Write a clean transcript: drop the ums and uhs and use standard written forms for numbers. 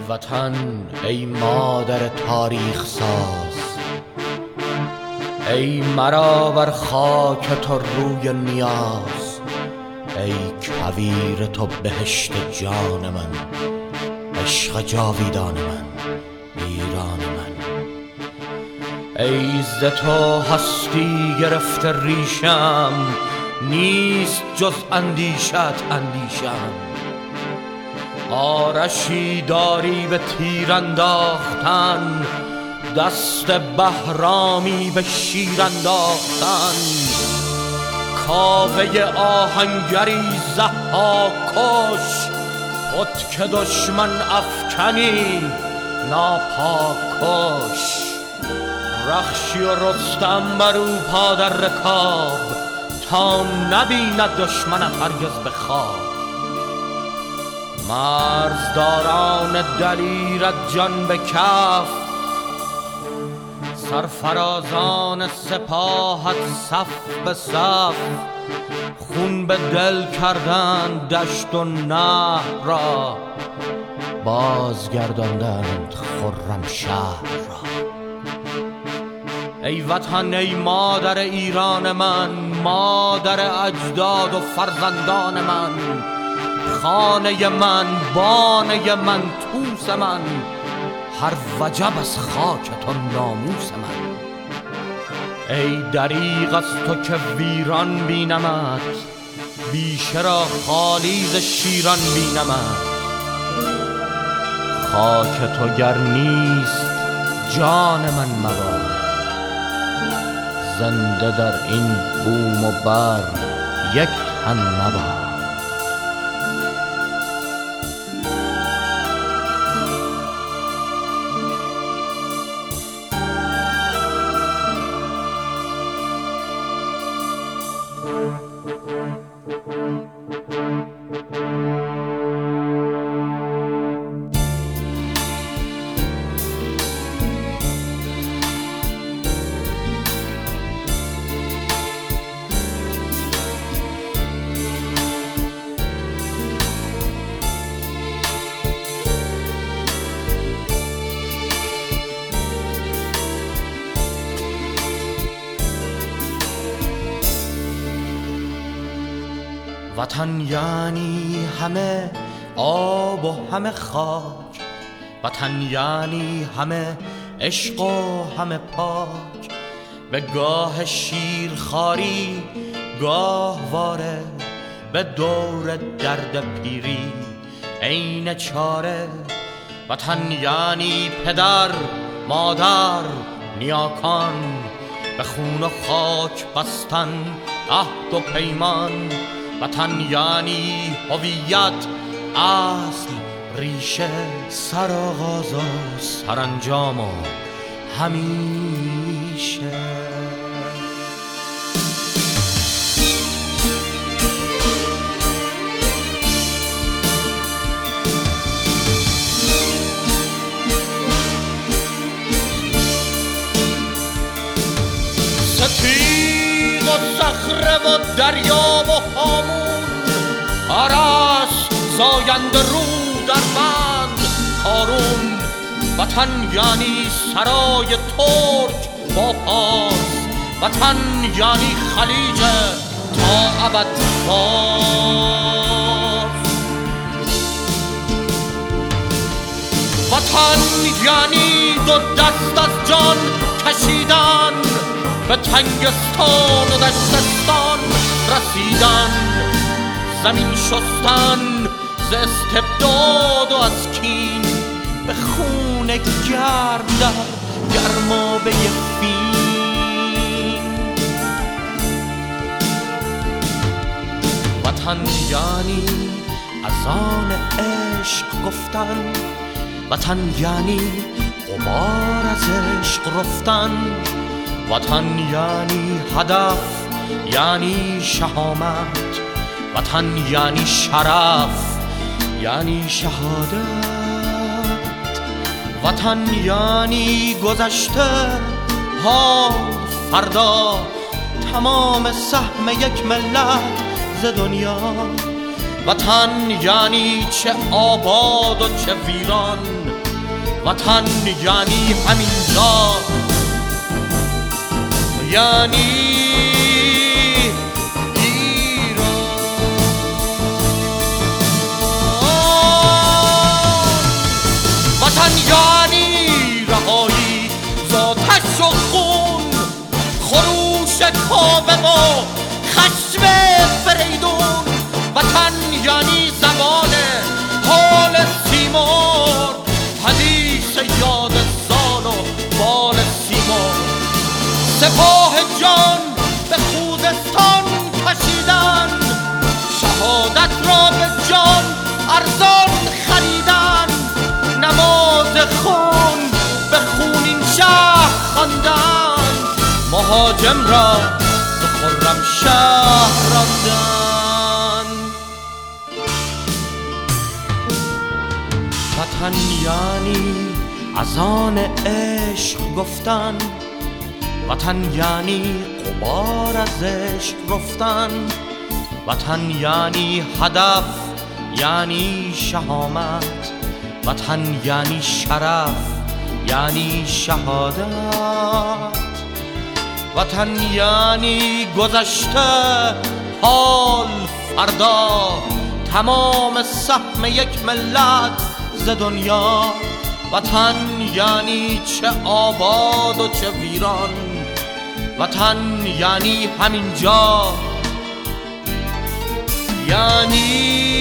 وطن ای مادر تاریخ ساز، ای مرا بر خاک تو روی نیاز، ای کویر تو بهشت جان من، عشق جاویدان من، ایران من. ای ز تو هستی گرفته ریشم، نیست جز اندیشت اندیشم. آرشی داری به تیر انداختن، دست بهرامی به شیر انداختن. کاوه آهنگری ضحاک کش، خود که دشمن افکنی ناپاک کش. رخشی و رستم بر او پا در رکاب، تا نبیند دشمنت هرگز به خواب. مرزداران دلیرت جان به کف، سرفرازان سپاهت صف به صف. خون به دل کردند دشت و نهر را، بازگرداندند خرم شهر را. ای وطن ای مادر ایران من، مادر اجداد و فرزندان من. خانه من، بانه من، توس من، هر وجب از خاک تو ناموس من. ای دریغ از تو که ویران بینمت، بیشه را خالی ز شیران بینمت. خاک تو گر نیست جان من مباد، زنده در این بوم و بر یک تن مباد. وطن یعنی همه آب و همه خاک، وطن یعنی همه عشق و همه پاک. به گاه شیرخواری گاهواره، به دور درد پیری عین چاره. وطن یعنی پدر مادر نیاکان، به خون و خاک بستن عهد و پیمان. وطن یعنی هویت، اصل، ریشه، سرآغاز و سرانجام و همیشه. ستیغ و صخره و دریا و هامون، آرست زاینده رو در بند کارون. وطن یعنی سرای ترک با پاس، وطن یعنی خلیج تا ابد باز. وطن یعنی دو دست از جان کشیدن، به تنگستان و دشتستان رسیدن. زمین شستن ز استبداد و از کین، به خون گرم در گرمابه فین. وطن یعنی از آن عشق گفتن، وطن یعنی غبار از عشق رفتن. وطن یعنی هدف، یعنی شهامت، وطن یعنی شرف، یعنی شهادت. وطن یعنی گذشته، حال، فردا، تمام سهم یک ملت ز دنیا. وطن یعنی چه آباد و چه ویران، وطن یعنی همینجا، یعنی وطن یعنی رهایی ذاتش و خون، خروش کاوه و خشم فریدون. وطن یعنی زبان حال سیمور، حدیث یاد زال و بال سیمور. سپاه جان به خوزستان کشیدن، شهادت را به جان ارزان خریدن. نماز خون به خونین شهر خواندن، مهاجم را به خرم شهر راندن. وطن یعنی از آن عشق گفتن، وطن یعنی غبار از عشق رفتن. وطن یعنی هدف، یعنی شهامت. وطن یعنی شرف، یعنی شهادت. وطن یعنی گذشته، حال، فردا، تمام سهم یک ملت ز دنیا. وطن یعنی چه آباد و چه ویران، وطن یعنی همینجا، یعنی